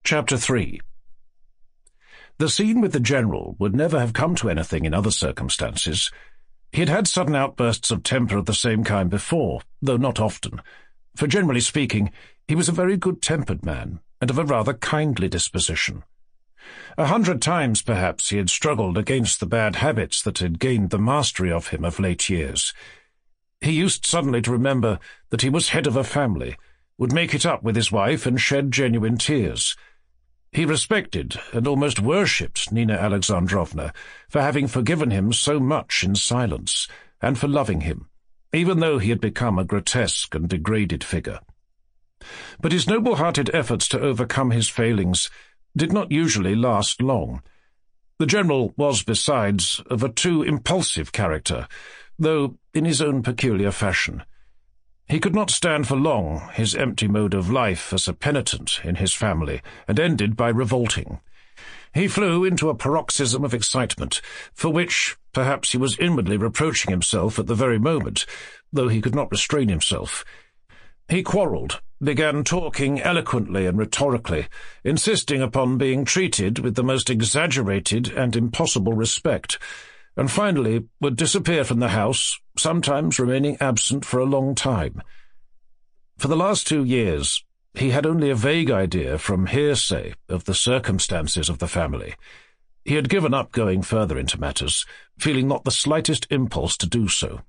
Chapter 3. The scene with the general would never have come to anything in other circumstances. He had had sudden outbursts of temper of the same kind before, though not often, for generally speaking, he was a very good-tempered man, and of a rather kindly disposition. 100 times, perhaps, he had struggled against the bad habits that had gained the mastery of him of late years. He used suddenly to remember that he was head of a family, would make it up with his wife and shed genuine tears. He respected and almost worshipped Nina Alexandrovna for having forgiven him so much in silence, and for loving him, even though he had become a grotesque and degraded figure. But his noble-hearted efforts to overcome his failings did not usually last long. The general was, besides, of a too impulsive character, though in his own peculiar fashion. He could not stand for long his empty mode of life as a penitent in his family, and ended by revolting. He flew into a paroxysm of excitement, for which perhaps he was inwardly reproaching himself at the very moment, though he could not restrain himself. He quarrelled, began talking eloquently and rhetorically, insisting upon being treated with the most exaggerated and impossible respect, and finally would disappear from the house, sometimes remaining absent for a long time. For the last 2 years, he had only a vague idea from hearsay of the circumstances of the family. He had given up going further into matters, feeling not the slightest impulse to do so.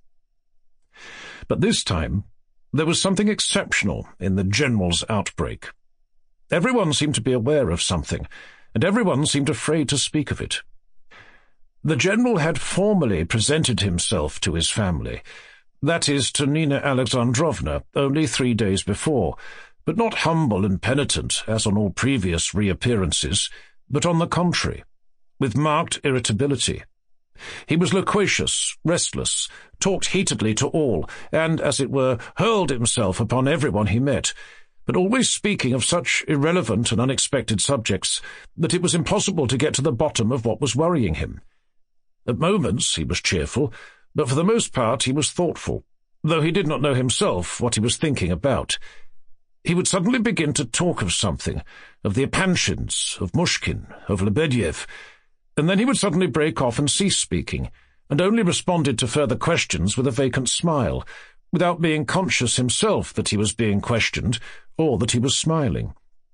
But this time, there was something exceptional in the general's outbreak. Everyone seemed to be aware of something, and everyone seemed afraid to speak of it. The general had formally presented himself to his family, that is, to Nina Alexandrovna, only 3 days before, but not humble and penitent as on all previous reappearances, but on the contrary, with marked irritability. He was loquacious, restless, talked heatedly to all, and, as it were, hurled himself upon everyone he met, but always speaking of such irrelevant and unexpected subjects that it was impossible to get to the bottom of what was worrying him. At moments he was cheerful, but for the most part he was thoughtful, though he did not know himself what he was thinking about. He would suddenly begin to talk of something, of the Epanchins, of Mushkin, of Lebedev, and then he would suddenly break off and cease speaking, and only responded to further questions with a vacant smile, without being conscious himself that he was being questioned, or that he was smiling.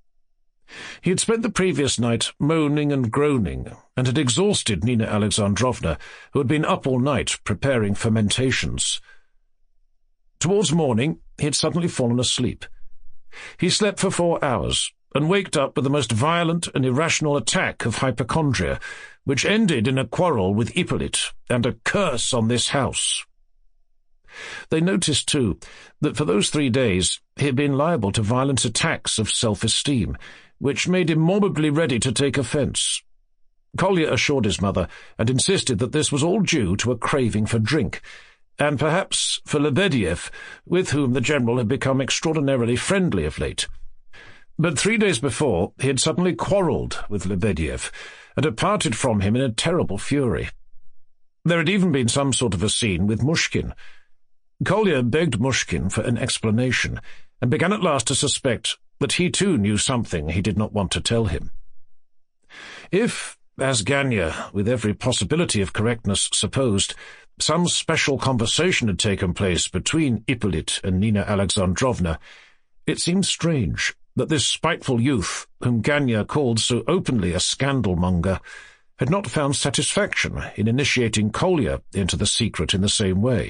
He had spent the previous night moaning and groaning, and had exhausted Nina Alexandrovna, who had been up all night preparing fermentations. Towards morning he had suddenly fallen asleep. He slept for 4 hours, and waked up with the most violent and irrational attack of hypochondria, which ended in a quarrel with Hippolyte and a curse on this house. They noticed, too, that for those 3 days he had been liable to violent attacks of self-esteem, which made him morbidly ready to take offence. Kolya assured his mother, and insisted that this was all due to a craving for drink, and perhaps for Lebedev, with whom the general had become extraordinarily friendly of late. But 3 days before he had suddenly quarrelled with Lebedev, and had parted from him in a terrible fury. There had even been some sort of a scene with Mushkin. Kolya begged Mushkin for an explanation, and began at last to suspect that he too knew something he did not want to tell him. If, as Gania, with every possibility of correctness, supposed, some special conversation had taken place between Hippolyte and Nina Alexandrovna, it seemed strange that this spiteful youth, whom Gania called so openly a scandal-monger, had not found satisfaction in initiating Kolya into the secret in the same way.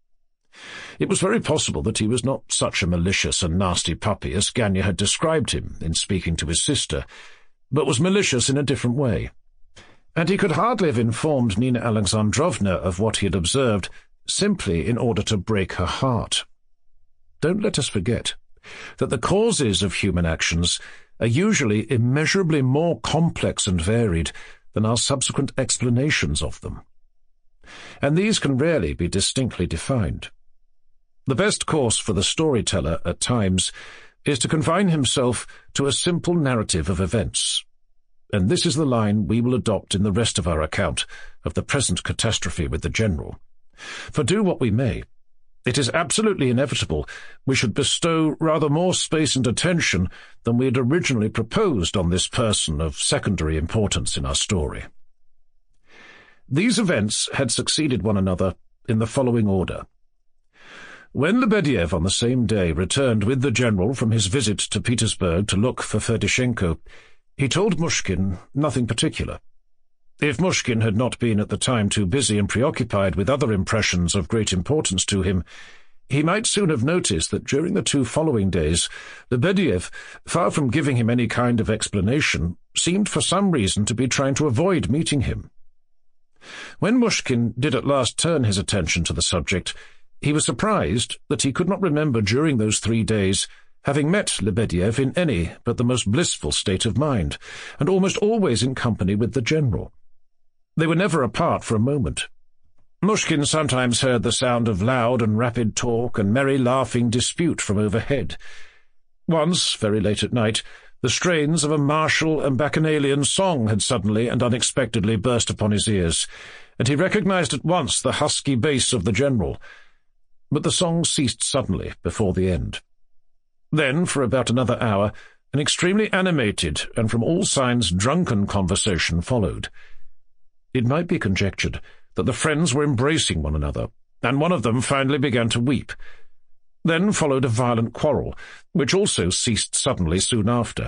It was very possible that he was not such a malicious and nasty puppy as Gania had described him in speaking to his sister, but was malicious in a different way. And he could hardly have informed Nina Alexandrovna of what he had observed simply in order to break her heart. Don't let us forget that the causes of human actions are usually immeasurably more complex and varied than our subsequent explanations of them, and these can rarely be distinctly defined. The best course for the storyteller, at times, is to confine himself to a simple narrative of events, and this is the line we will adopt in the rest of our account of the present catastrophe with the general. For do what we may, It is absolutely inevitable we should bestow rather more space and attention than we had originally proposed on this person of secondary importance in our story. These events had succeeded one another in the following order. When Lebedev on the same day returned with the general from his visit to Petersburg to look for Ferdishenko, he told Mushkin nothing particular. If Mushkin had not been at the time too busy and preoccupied with other impressions of great importance to him, he might soon have noticed that during the 2 following days, Lebedev, far from giving him any kind of explanation, seemed for some reason to be trying to avoid meeting him. When Mushkin did at last turn his attention to the subject, he was surprised that he could not remember during those 3 days having met Lebedev in any but the most blissful state of mind, and almost always in company with the general. They were never apart for a moment. Mushkin sometimes heard the sound of loud and rapid talk and merry laughing dispute from overhead. Once, very late at night, the strains of a martial and bacchanalian song had suddenly and unexpectedly burst upon his ears, and he recognized at once the husky bass of the general. But the song ceased suddenly before the end. Then, for about another hour, an extremely animated and from all signs drunken conversation followed. It might be conjectured that the friends were embracing one another, and one of them finally began to weep. Then followed a violent quarrel, which also ceased suddenly soon after.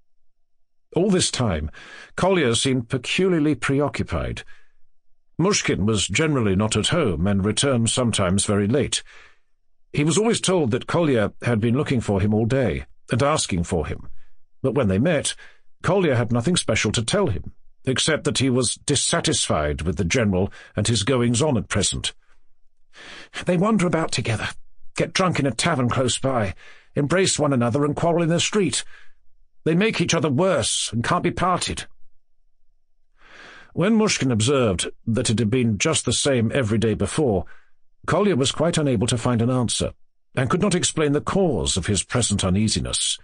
All this time, Kolya seemed peculiarly preoccupied. Mushkin was generally not at home, and returned sometimes very late. He was always told that Kolya had been looking for him all day, and asking for him, but when they met, Kolya had nothing special to tell him, except that he was dissatisfied with the general and his goings-on at present. "They wander about together, get drunk in a tavern close by, embrace one another and quarrel in the street. They make each other worse and can't be parted." When Mushkin observed that it had been just the same every day before, Kolya was quite unable to find an answer, and could not explain the cause of his present uneasiness.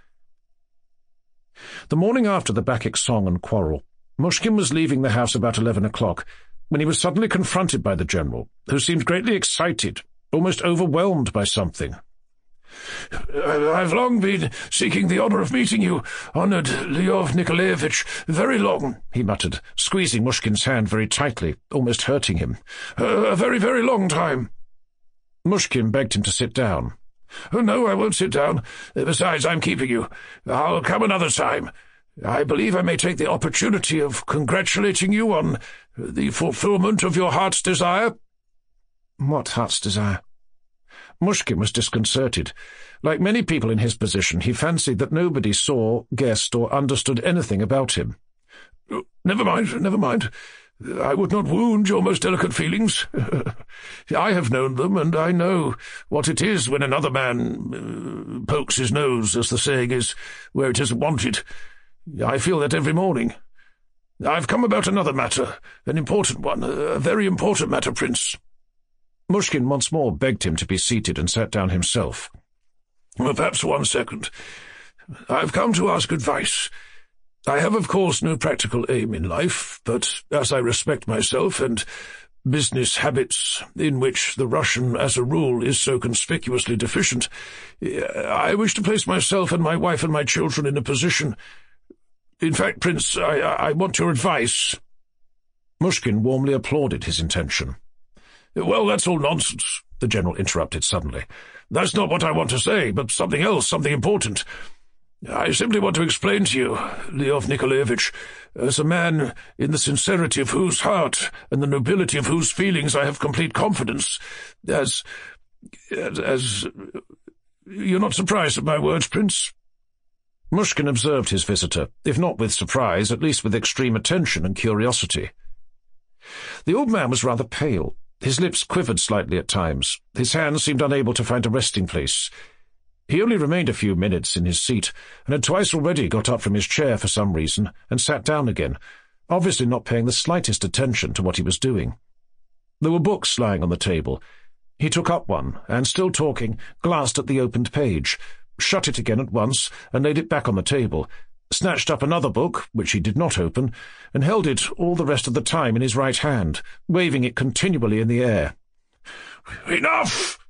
The morning after the Bacchic song and quarrel, Mushkin was leaving the house about 11 o'clock, when he was suddenly confronted by the general, who seemed greatly excited, almost overwhelmed by something. "I've long been seeking the honor of meeting you, honored Lyov Nikolaevich, very long," he muttered, squeezing Mushkin's hand very tightly, almost hurting him. "A very, very long time." Mushkin begged him to sit down. "No, I won't sit down. Besides, I'm keeping you. I'll come another time. I believe I may take the opportunity of congratulating you on the fulfillment of your heart's desire." "What heart's desire?" Mushkin was disconcerted. Like many people in his position, he fancied that nobody saw, guessed, or understood anything about him. Never mind. I would not wound your most delicate feelings. I have known them, and I know what it is when another man pokes his nose, as the saying is, where it isn't wanted. I feel that every morning. I've come about another matter, an important one, a very important matter, Prince." Mushkin once more begged him to be seated, and sat down himself. "Perhaps 1 second. I've come to ask advice. I have, of course, no practical aim in life, but as I respect myself and business habits, in which the Russian, as a rule, is so conspicuously deficient, I wish to place myself and my wife and my children in a position. In fact, Prince, I want your advice." Mushkin warmly applauded his intention. "Well, that's all nonsense," the general interrupted suddenly. "That's not what I want to say, but something else, something important. I simply want to explain to you, Lyov Nikolaevich, as a man in the sincerity of whose heart and the nobility of whose feelings I have complete confidence, as... You're not surprised at my words, Prince?" Mushkin observed his visitor, if not with surprise, at least with extreme attention and curiosity. The old man was rather pale. His lips quivered slightly at times. His hands seemed unable to find a resting place. He only remained a few minutes in his seat, and had twice already got up from his chair for some reason, and sat down again, obviously not paying the slightest attention to what he was doing. There were books lying on the table. He took up one, and, still talking, glanced at the opened page, shut it again at once, and laid it back on the table, snatched up another book, which he did not open, and held it all the rest of the time in his right hand, waving it continually in the air. "Enough!"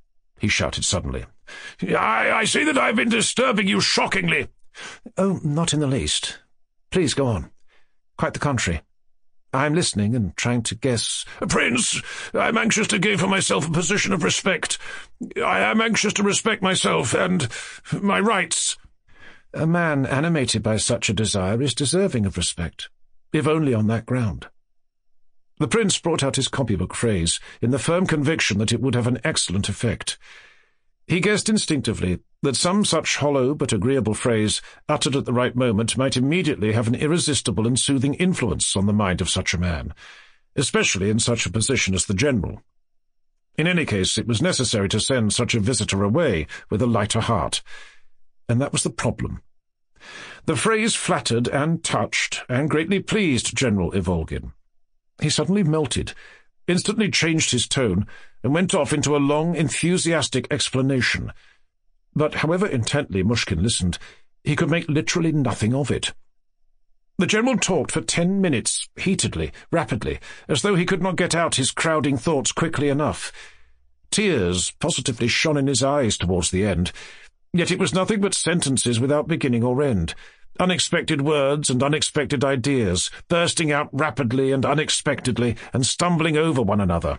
he shouted suddenly. I see that I've been disturbing you shockingly. Oh, not in the least. Please go on. Quite the contrary. I'm listening and trying to guess. Prince, I'm anxious to gain for myself a position of respect. I am anxious to respect myself and my rights. A man animated by such a desire is deserving of respect, if only on that ground. The prince brought out his copybook phrase in the firm conviction that it would have an excellent effect. He guessed instinctively that some such hollow but agreeable phrase, uttered at the right moment, might immediately have an irresistible and soothing influence on the mind of such a man, especially in such a position as the general. In any case, it was necessary to send such a visitor away with a lighter heart, and that was the problem. The phrase flattered and touched and greatly pleased General Ivolgin. He suddenly melted, instantly changed his tone, and went off into a long, enthusiastic explanation. But however intently Mushkin listened, he could make literally nothing of it. The general talked for 10 minutes, heatedly, rapidly, as though he could not get out his crowding thoughts quickly enough. Tears positively shone in his eyes towards the end, yet it was nothing but sentences without beginning or end, unexpected words and unexpected ideas, bursting out rapidly and unexpectedly, and stumbling over one another.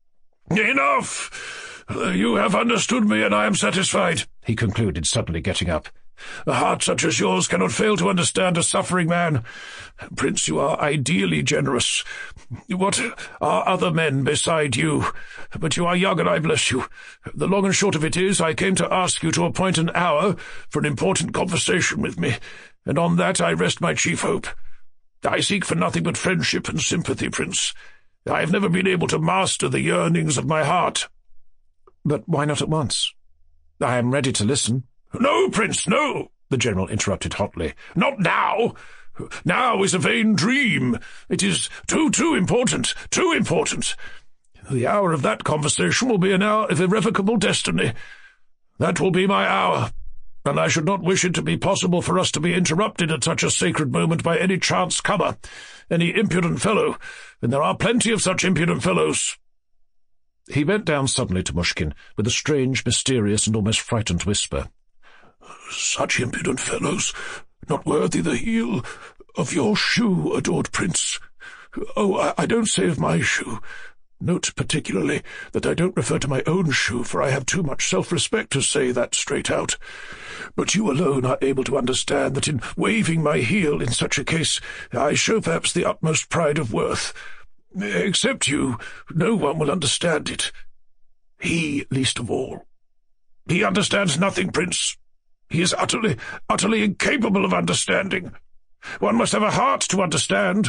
"Enough! You have understood me, and I am satisfied," he concluded, suddenly getting up. "A heart such as yours cannot fail to understand a suffering man. Prince, you are ideally generous. What are other men beside you? But you are young, and I bless you. The long and short of it is, I came to ask you to appoint an hour for an important conversation with me, and on that I rest my chief hope. I seek for nothing but friendship and sympathy, Prince. I have never been able to master the yearnings of my heart." "But why not at once? I am ready to listen." "No, Prince, no," the general interrupted hotly. "Not now. Now is a vain dream. It is too important, too important. The hour of that conversation will be an hour of irrevocable destiny. That will be my hour, and I should not wish it to be possible for us to be interrupted at such a sacred moment by any chance comer, any impudent fellow, and there are plenty of such impudent fellows." He bent down suddenly to Mushkin, with a strange, mysterious, and almost frightened whisper. "Such impudent fellows, not worthy the heel of your shoe, adored prince. Oh, I don't say of my shoe. Note particularly that I don't refer to my own shoe, for I have too much self-respect to say that straight out. But you alone are able to understand that in waving my heel in such a case, I show perhaps the utmost pride of worth. Except you, no one will understand it. He least of all. He understands nothing, Prince. He is utterly incapable of understanding. One must have a heart to understand."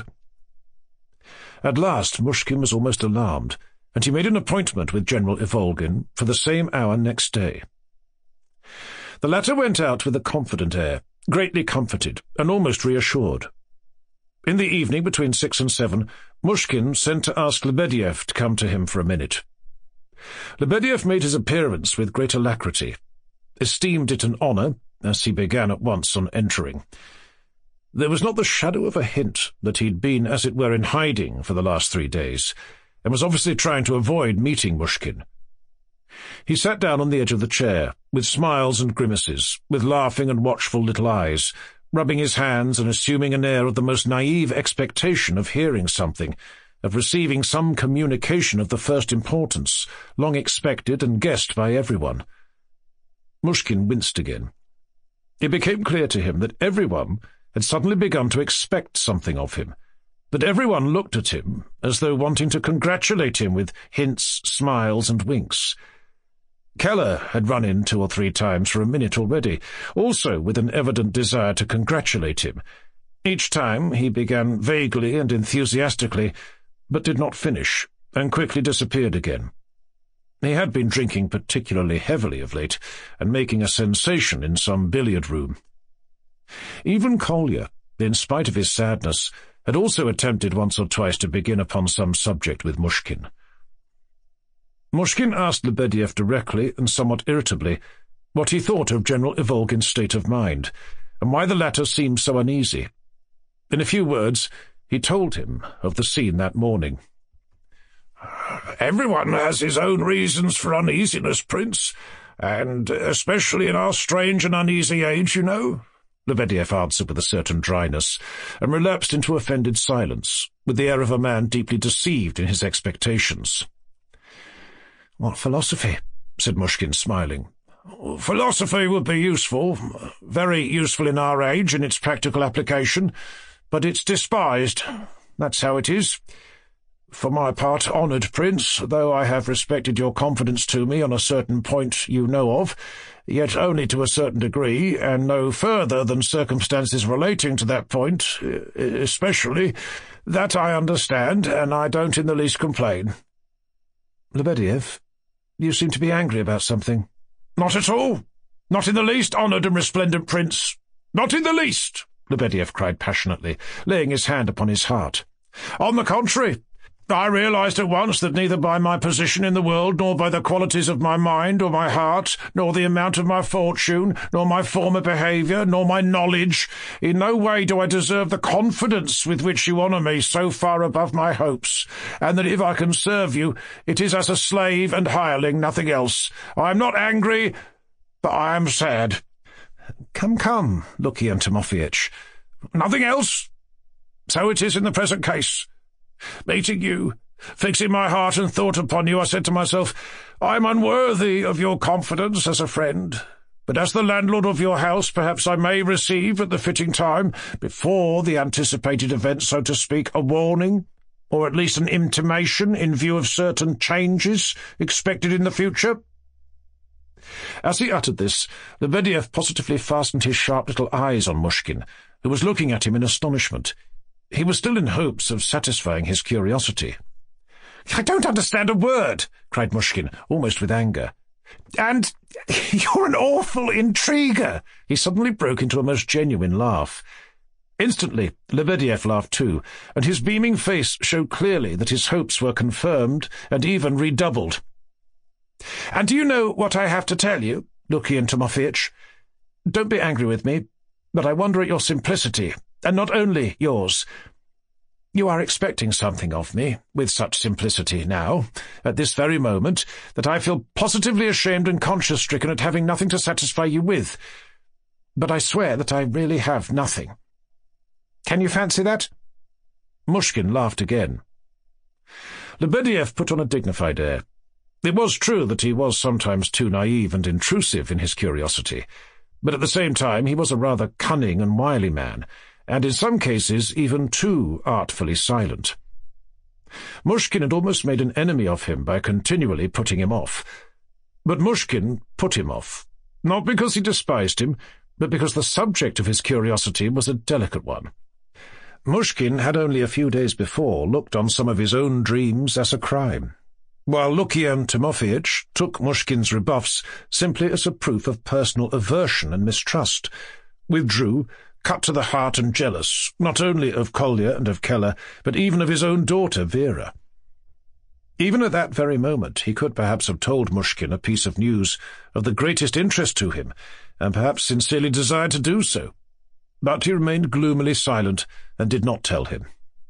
At last Mushkin was almost alarmed, and he made an appointment with General Ivolgin for the same hour next day. The latter went out with a confident air, greatly comforted, and almost reassured. In the evening, between 6 and 7, Mushkin sent to ask Lebedev to come to him for a minute. Lebedev made his appearance with great alacrity, esteemed it an honour, as he began at once on entering. There was not the shadow of a hint that he'd been, as it were, in hiding for the last 3 days, and was obviously trying to avoid meeting Mushkin. He sat down on the edge of the chair, with smiles and grimaces, with laughing and watchful little eyes, rubbing his hands and assuming an air of the most naive expectation of hearing something, of receiving some communication of the first importance, long expected and guessed by everyone. Mushkin winced again. It became clear to him that everyone had suddenly begun to expect something of him, that everyone looked at him as though wanting to congratulate him with hints, smiles, and winks. Keller had run in 2 or 3 times for a minute already, also with an evident desire to congratulate him. Each time he began vaguely and enthusiastically, but did not finish, and quickly disappeared again. He had been drinking particularly heavily of late, and making a sensation in some billiard-room. Even Kolya, in spite of his sadness, had also attempted once or twice to begin upon some subject with Mushkin. Mushkin asked Lebedev directly and somewhat irritably what he thought of General Ivolgin's state of mind, and why the latter seemed so uneasy. In a few words, he told him of the scene that morning. "Everyone has his own reasons for uneasiness, Prince, and especially in our strange and uneasy age, you know," Lebedev answered with a certain dryness, and relapsed into offended silence, with the air of a man deeply deceived in his expectations. "What philosophy?" said Mushkin, smiling. "Philosophy would be useful, very useful in our age in its practical application, but it's despised. That's how it is. For my part, honoured Prince, though I have respected your confidence to me on a certain point you know of, yet only to a certain degree, and no further than circumstances relating to that point, especially, that I understand, and I don't in the least complain." "Lebedev, you seem to be angry about something." "Not at all. Not in the least, honoured and resplendent Prince. Not in the least," Lebedev cried passionately, laying his hand upon his heart. "On the contrary, I realized at once that neither by my position in the world, nor by the qualities of my mind or my heart, nor the amount of my fortune, nor my former behaviour, nor my knowledge, in no way do I deserve the confidence with which you honour me so far above my hopes, and that if I can serve you, it is as a slave and hireling, nothing else. I am not angry, but I am sad." Come, Lukian Timofeyitch. "Nothing else? So it is in the present case. Meeting you, fixing my heart and thought upon you, I said to myself, I am unworthy of your confidence as a friend, but as the landlord of your house perhaps I may receive at the fitting time, before the anticipated event, so to speak, a warning, or at least an intimation in view of certain changes expected in the future." As he uttered this, Lebedev positively fastened his sharp little eyes on Mushkin, who was looking at him in astonishment. He was still in hopes of satisfying his curiosity. "I don't understand a word," cried Mushkin, almost with anger. "And you're an awful intriguer." He suddenly broke into a most genuine laugh. Instantly, Lebedev laughed too, and his beaming face showed clearly that his hopes were confirmed and even redoubled. "And do you know what I have to tell you, Lukian Timofeyitch? Don't be angry with me, but I wonder at your simplicity, and not only yours. You are expecting something of me, with such simplicity now, at this very moment, that I feel positively ashamed and conscience-stricken at having nothing to satisfy you with. But I swear that I really have nothing. Can you fancy that?" Mushkin laughed again. Lebedev put on a dignified air. It was true that he was sometimes too naive and intrusive in his curiosity, but at the same time he was a rather cunning and wily man, and in some cases even too artfully silent. Mushkin had almost made an enemy of him by continually putting him off. But Mushkin put him off, not because he despised him, but because the subject of his curiosity was a delicate one. Mushkin had only a few days before looked on some of his own dreams as a crime, while Lukian Timofeyitch took Mushkin's rebuffs simply as a proof of personal aversion and mistrust, withdrew, cut to the heart and jealous, not only of Kolya and of Keller, but even of his own daughter Vera. Even at that very moment he could perhaps have told Mushkin a piece of news of the greatest interest to him, and perhaps sincerely desired to do so, but he remained gloomily silent and did not tell him.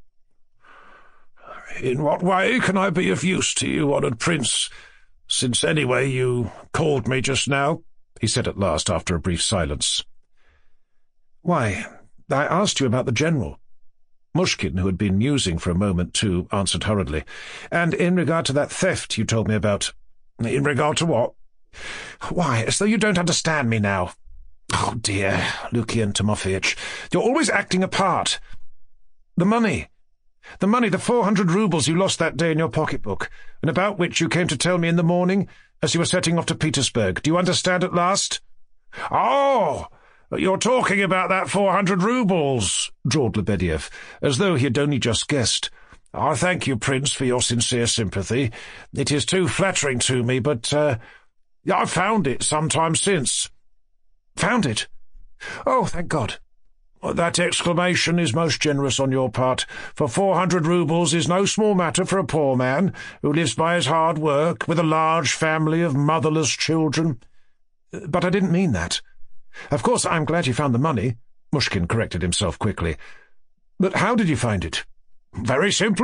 "In what way can I be of use to you, honoured Prince, since anyway you called me just now?" he said at last after a brief silence. "Why, I asked you about the General." Mushkin, who had been musing for a moment too, answered hurriedly. "And in regard to that theft you told me about." "In regard to what?" "Why, as though you don't understand me now." "Oh, dear, Lukian Timofeyitch, you're always acting a part. The money, the 400 roubles you lost that day in your pocketbook, and about which you came to tell me in the morning, as you were setting off to Petersburg. Do you understand at last?" "Oh! You're talking about that 400 roubles," drawled Lebedev, as though he had only just guessed. "I thank you, Prince, for your sincere sympathy. It is too flattering to me, but I found it some time since." "Found it? Oh, thank God." "That exclamation is most generous on your part, for 400 roubles is no small matter for a poor man who lives by his hard work, with a large family of motherless children." "But I didn't mean that. Of course, I'm glad you found the money," Mushkin corrected himself quickly. "But how did you find it?" "Very simply.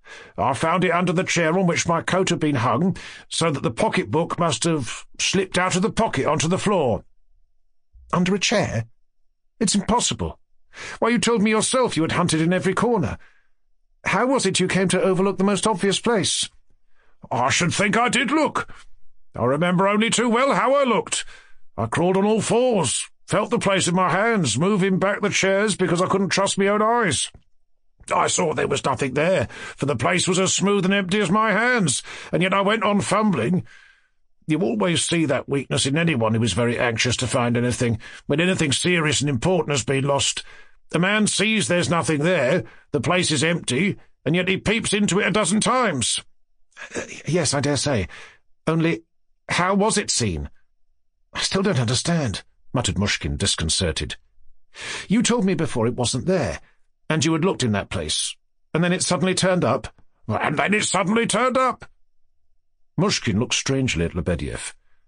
I found it under the chair on which my coat had been hung, so that the pocket-book must have slipped out of the pocket onto the floor." "Under a chair? It's impossible. Why, you told me yourself you had hunted in every corner. How was it you came to overlook the most obvious place?" "I should think I did look. I remember only too well how I looked. I crawled on all fours, felt the place in my hands, moving back the chairs because I couldn't trust my own eyes. I saw there was nothing there, for the place was as smooth and empty as my hands, and yet I went on fumbling. You always see that weakness in anyone who is very anxious to find anything, when anything serious and important has been lost. A man sees there's nothing there, the place is empty, and yet he peeps into it a dozen times." "Yes, I dare say. Only, how was it seen?" "I still don't understand," muttered Mushkin, disconcerted. "You told me before it wasn't there, and you had looked in that place, and then it suddenly turned up." "And then it suddenly turned up." Mushkin looked strangely at Lebedev.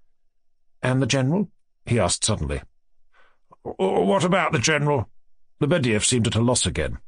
"And the General?" he asked suddenly. "What about the General?" Lebedev seemed at a loss again.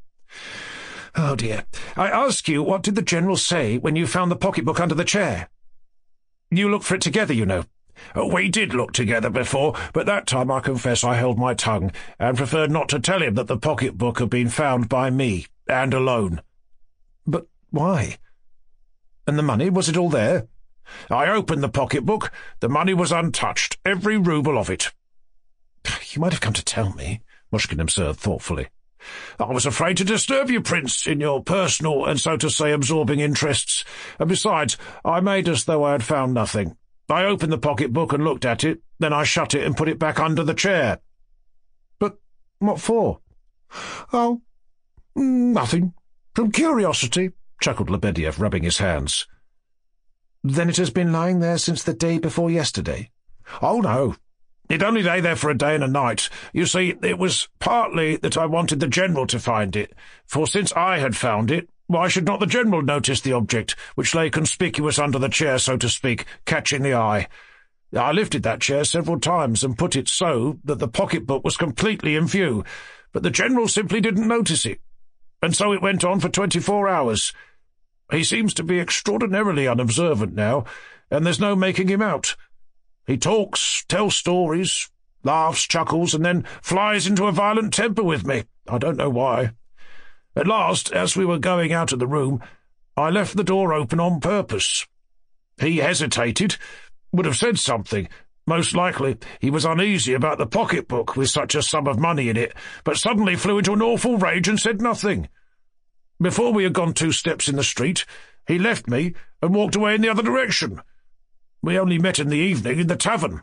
"Oh, dear. I ask you, what did the General say when you found the pocket-book under the chair? You looked for it together, you know." "We did look together before, but that time I confess I held my tongue, and preferred not to tell him that the pocket-book had been found by me, and alone." "But why? And the money, was it all there?" "I opened the pocket-book. The money was untouched, every rouble of it." "You might have come to tell me," Mushkin observed thoughtfully. "I was afraid to disturb you, Prince, in your personal and, so to say, absorbing interests. And besides, I made as though I had found nothing. I opened the pocket-book and looked at it, then I shut it and put it back under the chair." "But what for?" "Oh, nothing. From curiosity," chuckled Lebedev, rubbing his hands. "Then it has been lying there since the day before yesterday?" "Oh, no. It only lay there for a day and a night. You see, it was partly that I wanted the General to find it, for since I had found it, why should not the General notice the object, which lay conspicuous under the chair, so to speak, catching the eye? I lifted that chair several times and put it so that the pocket-book was completely in view, but the General simply didn't notice it. And so it went on for 24 hours. He seems to be extraordinarily unobservant now, and there's no making him out. He talks, tells stories, laughs, chuckles, and then flies into a violent temper with me. I don't know why. At last, as we were going out of the room, I left the door open on purpose. He hesitated, would have said something. Most likely he was uneasy about the pocket-book with such a sum of money in it, but suddenly flew into an awful rage and said nothing. Before we had gone 2 steps in the street, he left me and walked away in the other direction. We only met in the evening in the tavern."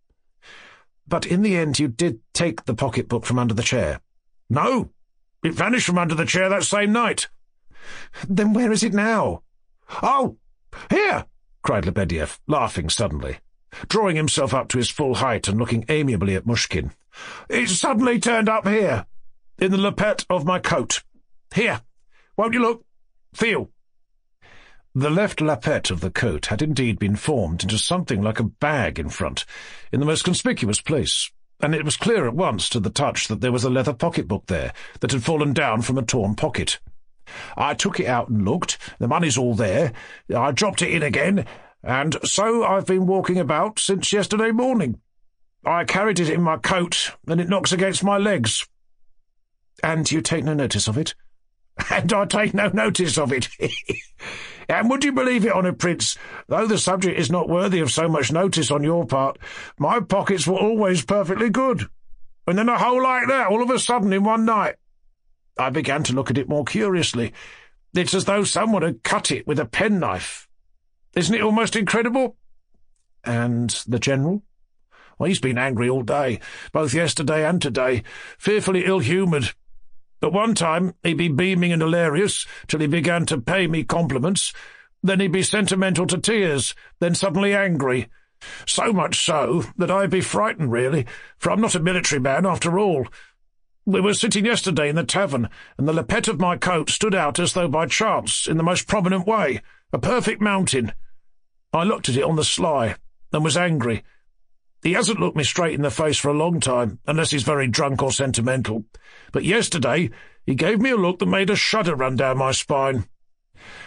"But in the end you did take the pocket-book from under the chair?" "No. It vanished from under the chair that same night." "Then where is it now?" "Oh, here!" cried Lebedev, laughing suddenly, drawing himself up to his full height and looking amiably at Mushkin. "It suddenly turned up here, in the lappet of my coat. Here, won't you look? Feel." The left lappet of the coat had indeed been formed into something like a bag in front, in the most conspicuous place, and it was clear at once to the touch that there was a leather pocket-book there that had fallen down from a torn pocket. I took it out and looked. The money's all there. I dropped it in again, and so I've been walking about since yesterday morning. I carried it in my coat, and it knocks against my legs." "And you take no notice of it?" "And I take no notice of it." "And would you believe it, honoured Prince, though the subject is not worthy of so much notice on your part, my pockets were always perfectly good. And then a hole like that all of a sudden in one night. I began to look at it more curiously. It's as though someone had cut it with a penknife. Isn't it almost incredible?" "And the General?" "Well, he's been angry all day, both yesterday and today, fearfully ill-humoured. At one time he'd be beaming and hilarious till he began to pay me compliments, then he'd be sentimental to tears, then suddenly angry. So much so that I'd be frightened, really, for I'm not a military man after all. We were sitting yesterday in the tavern, and the lappet of my coat stood out as though by chance in the most prominent way, a perfect mountain. I looked at it on the sly, and was angry. He hasn't looked me straight in the face for a long time, unless he's very drunk or sentimental. But yesterday he gave me a look that made a shudder run down my spine.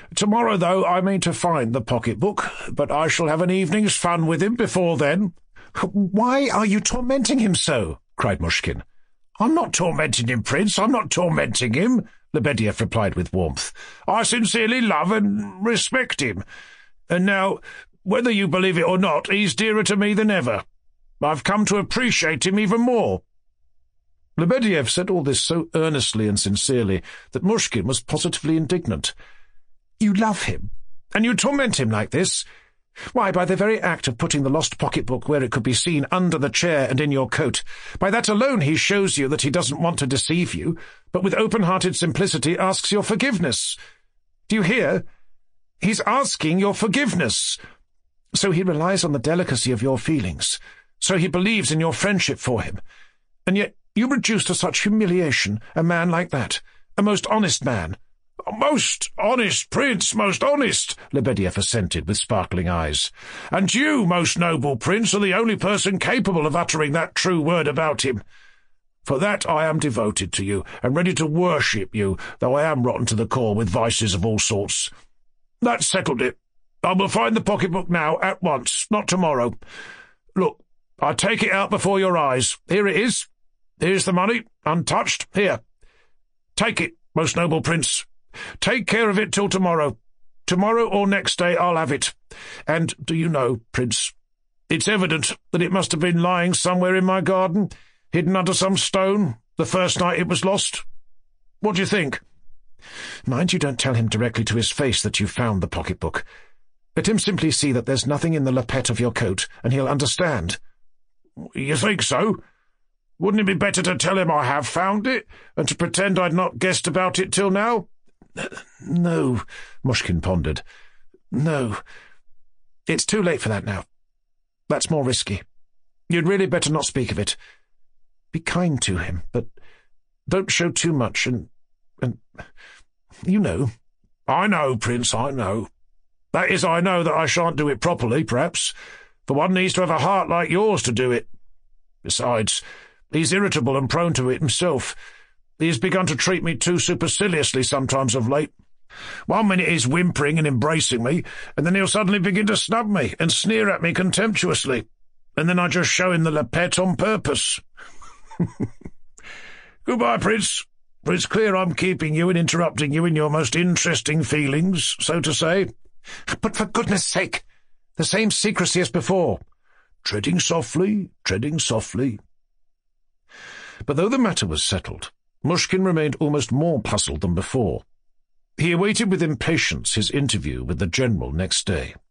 Tomorrow, though, I mean to find the pocket-book, but I shall have an evening's fun with him before then." "Why are you tormenting him so?" cried Mushkin. "I'm not tormenting him, Prince, I'm not tormenting him," Lebedev replied with warmth. "I sincerely love and respect him. And now, whether you believe it or not, he's dearer to me than ever. I've come to appreciate him even more." Lebedev said all this so earnestly and sincerely that Mushkin was positively indignant. "You love him, and you torment him like this? Why, by the very act of putting the lost pocket-book where it could be seen under the chair and in your coat, by that alone he shows you that he doesn't want to deceive you, but with open-hearted simplicity asks your forgiveness. Do you hear? He's asking your forgiveness. So he relies on the delicacy of your feelings. So he believes in your friendship for him. And yet you reduce to such humiliation a man like that, a most honest man." "Most honest, Prince, most honest," Lebedev assented with sparkling eyes. "And you, most noble Prince, are the only person capable of uttering that true word about him. For that I am devoted to you, and ready to worship you, though I am rotten to the core with vices of all sorts. That's settled it. I will find the pocket-book now, at once, not tomorrow. Look, I take it out before your eyes. Here it is. Here's the money, untouched. Here. Take it, most noble Prince. Take care of it till tomorrow. Tomorrow or next day I'll have it. And do you know, Prince, it's evident that it must have been lying somewhere in my garden, hidden under some stone, the first night it was lost. What do you think?" "Mind you don't tell him directly to his face that you found the pocket-book. Let him simply see that there's nothing in the lappet of your coat, and he'll understand." "You think so? Wouldn't it be better to tell him I have found it, and to pretend I'd not guessed about it till now?" "No," Mushkin pondered. "No. It's too late for that now. That's more risky. You'd really better not speak of it. Be kind to him, but don't show too much, and you know." "I know, Prince, I know. That is, I know that I shan't do it properly, perhaps, for one needs to have a heart like yours to do it. Besides, he's irritable and prone to it himself. He has begun to treat me too superciliously sometimes of late. One minute he's whimpering and embracing me, and then he'll suddenly begin to snub me and sneer at me contemptuously, and then I just show him the lappet on purpose. Goodbye, Prince. For it's clear I'm keeping you and interrupting you in your most interesting feelings, so to say." "But for goodness sake, the same secrecy as before." Treading softly, treading softly." But though the matter was settled, Mushkin remained almost more puzzled than before. He awaited with impatience his interview with the general next day.